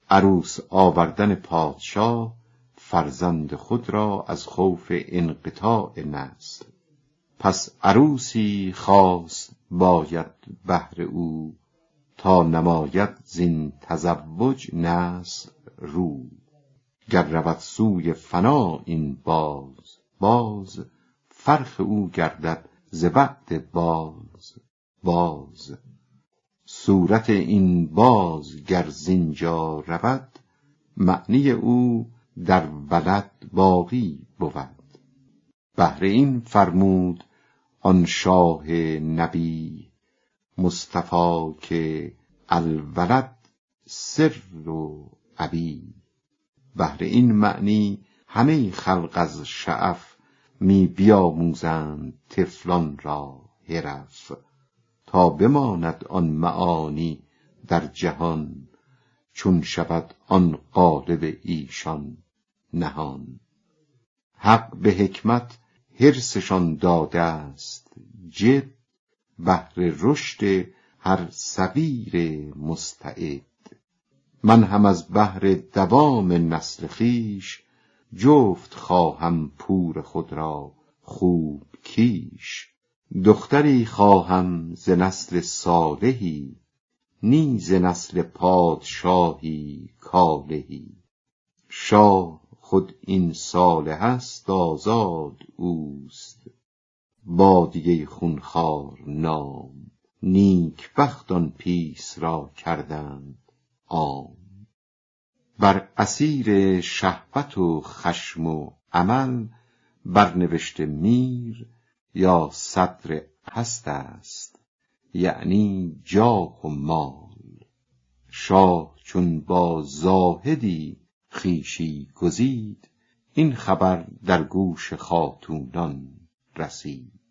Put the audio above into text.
عروس آوردن پادشاه فرزند خود را از خوف انقطاع نسل. پس عروسی خواست باید بهر او، تا نماید زین تزوج نسل رو. گر رود سوی فنا این باز، فرخ او گردد ز بعد باز. صورت این باز گر زینجا رود، معنی او در ولد باقی بود. بهر این فرمود آن شاه نبی، مصطفی که الولد سر و ابی. بهر این معنی همه خلق از شعف، می بیاموزند طفلان را حرف. تا بماند آن معانی در جهان، چون شود آن قالب ایشان نهان. حق به حکمت حرصشان داده است جد، بهر رشد هر صغیر مستعد. من هم از بهر دوام نسل خویش، جفت خواهم پور خود را خوب کیش. دختری خواهم ز نسل صالحی، نی ز نسل پادشاهی کالهی. شاه خود این صالح است آزاد اوست، بادیه خونخوار نام نیک بخت آن پیس را کردند عام. بر اسیر شهوت و خشم و عمل، برنوشته میر یا صدر هست است، یعنی جاه و مال. شاه چون با زاهدی خویشی گزید، این خبر در گوش خاتونان رسید.